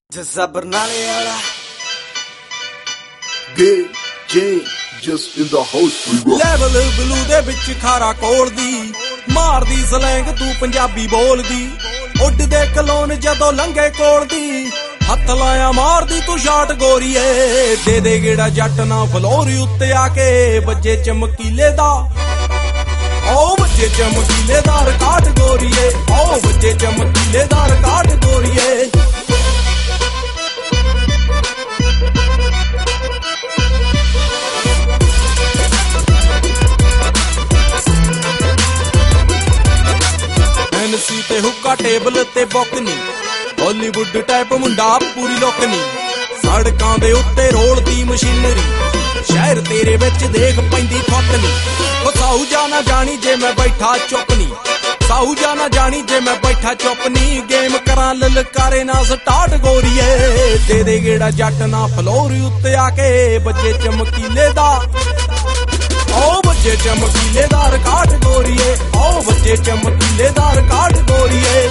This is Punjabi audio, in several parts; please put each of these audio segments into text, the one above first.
ਜੱਸਾ ਬਰਨਾਲੇ ਵਾਲਾ just in the house level blue ਦੇ ਵਿੱਚ ਖਾਰਾ ਕੋਲਦੀ ਮਾਰਦੀ ਸਲੈਂਗ ਤੂੰ ਪੰਜਾਬੀ ਬੋਲਦੀ ਉੱਡਦੇ ਕਲੋਨ ਜਦੋਂ ਲੰਘੇ ਕੋਲਦੀ ਹੱਥ ਲਾਇਆ ਮਾਰਦੀ ਤੂੰ ਸ਼ਾਟ ਗੋਰੀਏ ਦੇ ਦੇ ਗੇੜਾ ਜੱਟ ਨਾ ਫਲੋਰੀ ਉੱਤੇ ਆ ਕੇ ਵੱਜੇ ਚਮਕੀਲੇ ਦਾ ਓ ਵੱਜੇ ਚਮਕੀਲੇ ਦਾ ਰਿਕਾਰਡ ਗੋਰੀਏ ਓ ਵੱਜੇ ਚਮਕੀਲੇ ਦਾ ਰਿਕਾਰਡ ਗੋਰੀਏ ਐਨਸੀ ਤੇ ਹੁੱਕਾ ਟੇਬਲ ਤੇ ਬੁੱਕਨੀ ਹਾਲੀਵੁੱਡ ਟਾਈਪ ਮੁੰਡਾ ਪੂਰੀ ਲੋਕਨੀ ਸੜਕਾਂ ਦੇ ਉੱਤੇ ਰੋਲਦੀ ਮਸ਼ੀਨਰੀ ਸ਼ਹਿਰ ਤੇਰੇ ਵਿੱਚ ਦੇਖ ਪੈਂਦੀ ਥੋਤਨੀ ਉਹ ਸਾਊ ਜਾਣਾ ਜਾਣੀ ਜੇ ਮੈਂ ਬੈਠਾ ਚੁੱਪਨੀ ਸਾਊ ਜਾਣਾ ਜਾਣੀ ਜੇ ਮੈਂ ਬੈਠਾ ਚੁੱਪਨੀ ਗੇਮ ਕਰਾਂ ਲਲਕਾਰੇ ਨਾ ਸਟਾਰਟ ਗੋਰੀਏ ਦੇ ਦੇ ਗੇੜਾ ਜੱਟ ਨਾ ਫਲੋਰੀ ਉੱਤੇ ਆ ਕੇ ਵੱਜੇ ਚਮਕੀਲੇ ਦਾ ਓ ਵੱਜੇ ਚਮਕੀਲੇ ਦਾ ਰਿਕਾਰਡ ਗੋਰੀਏ ਓ ਵੱਜੇ ਚਮਕੀਲੇ ਦਾ ਰਿਕਾਰਡ ਗੋਰੀਏ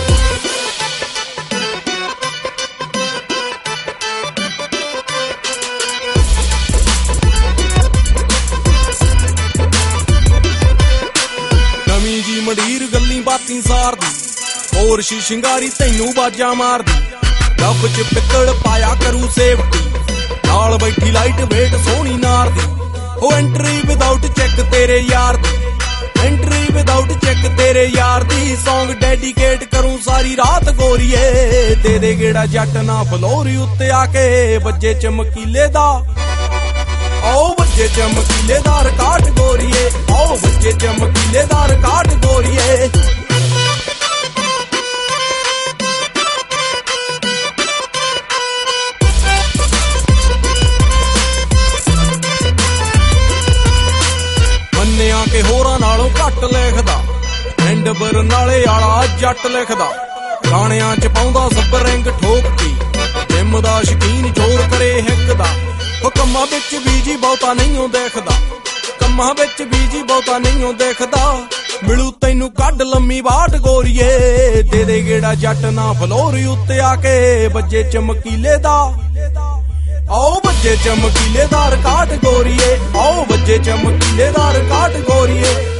ਨਵੀਂ ਜੀ ਮੰਡੀਰ ਗੱਲੀ ਬਾਤੀ ਸਾਰਦੀ ਹੋਰ ਸ਼ਿੰਗਾਰੀ ਤੈਨੂੰ ਬਾਜਾਂ ਮਾਰਦੀ ਡੱਬ ਚ ਪਿੱਤਲ ਪਾਇਆ ਕਰੂ ਸੇਫਟੀ ਨਾਲ ਬੈਠੀ ਲਾਈਟ ਵੇਟ ਸੋਹਣੀ ਨਾਰਦੀ ਉਹ ਐਂਟਰੀ ਵਿਦਆਊਟ ਚੈੱਕ ਤੇਰੇ ਯਾਰ ਦੀ ਐਂਟਰੀ ਵਿਦਆਊਟ ਚੈੱਕ ਤੇਰੇ ਯਾਰ ਦੀ ਸੌਂਗ ਡੈਡੀਕੇਟ ਕਰੂੰ ਸਾਰੀ ਰਾਤ ਗੋਰੀਏ ਦੇ ਦੇ ਗੇੜਾ ਜੱਟ ਨਾ ਫਲੋਰੀ ਉੱਤੇ ਆ ਕੇ ਵੱਜੇ ਚਮਕੀਲੇ ਦਾ ਓ ਵੱਜੇ ਚਮਕੀਲੇ ਦਾ ਰਿਕਾਰਡ ਗੋਰੀਏ ਓ ਵੱਜੇ ਚਮਕੀਲੇ ਦਾ ਰਿਕਾਰਡ ਗੋਰੀਏ ਮੰਨਿਆ ਕਿ ਹੋਰਾਂ ਨਾਲੋਂ ਘੱਟ ਲਿਖਦਾ ਪਿੰਡ ਬਰਨਾਲੇ ਵਾਲਾ ਜੱਟ ਲਿਖਦਾ ਗਾਣਿਆਂ ਚ ਪਾਉਂਦਾ ਸਪਰਿੰਗ ਠੋਕਦੀ ਜਿੰਮ ਦਾ ਸ਼ਕੀਨ ਜ਼ੋਰ ਕਰੇ ਹਿੱਕ ਦਾ ਉਹ ਕੰਮਾਂ ਵਿੱਚ ਬੀਜੀ ਬਹੁਤਾ ਨਹੀਂਓ ਦੇਖਦਾ ਕੰਮਾਂ ਵਿੱਚ ਬੀਜੀ ਬਹੁਤਾ ਨਹੀਂਓ ਦੇਖਦਾ ਮਿਲੂ ਤੈਨੂੰ ਕੱਢ ਲੰਮੀ ਬਾਟ ਗੋਰੀਏ ਦੇ ਦੇ ਗੇੜਾ ਜੱਟ ਨਾ ਫਲੋਰੀ ਉੱਤੇ ਆ ਕੇ ਵੱਜੇ ਚਮਕੀਲੇ ਦਾ ਓ ਵੱਜੇ ਚਮਕੀਲੇ ਦਾ ਰਿਕਾਰਡ ਗੋਰੀਏ ਓ ਵੱਜੇ ਚਮਕੀਲੇ ਦਾ ਰਿਕਾਰਡ ਗੋਰੀਏ